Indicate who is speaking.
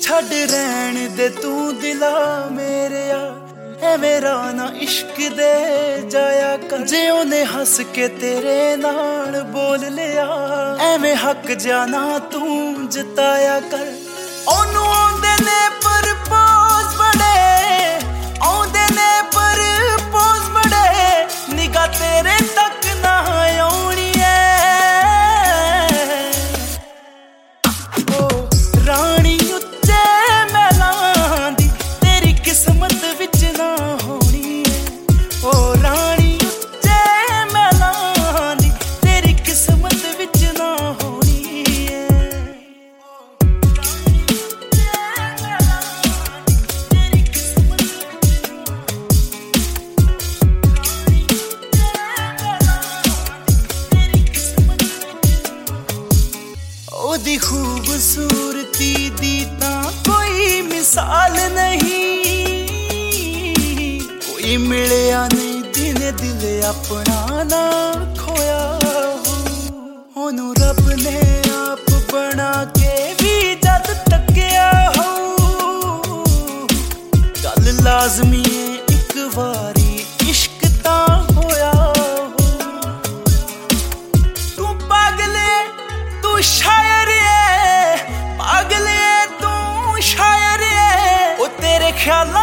Speaker 1: छड़ रहन दे तू दिला मेरेया है मेरा ना इश्क दे जाया कर जे उन्हें हस के तेरे नाल बोल लिया एवें हक जाना तू जताया कर ओनू आंदे ने पर पोज बड़े आंदे ने पर पोज बड़े निगाह तेरे तक ना आउणी रानी उच्चे महलां दी तेरी किस्मत विच ना होनी है ओ रानी उच्चे महलां दी तेरी किस्मत विच ना होनी है तेरी किस्मत ओदी खूबसूरती दी तां कोई मिसाल नहीं कोई मिलिया नहीं जिने दिल अपना ना खोया ओनू रब ने आप बना के भी जद तकिया हो गल लाजमी है एक बारी इश्क तां होया तू पागले तू शायर है पागले तू शायर है ओ तेरे ख्याल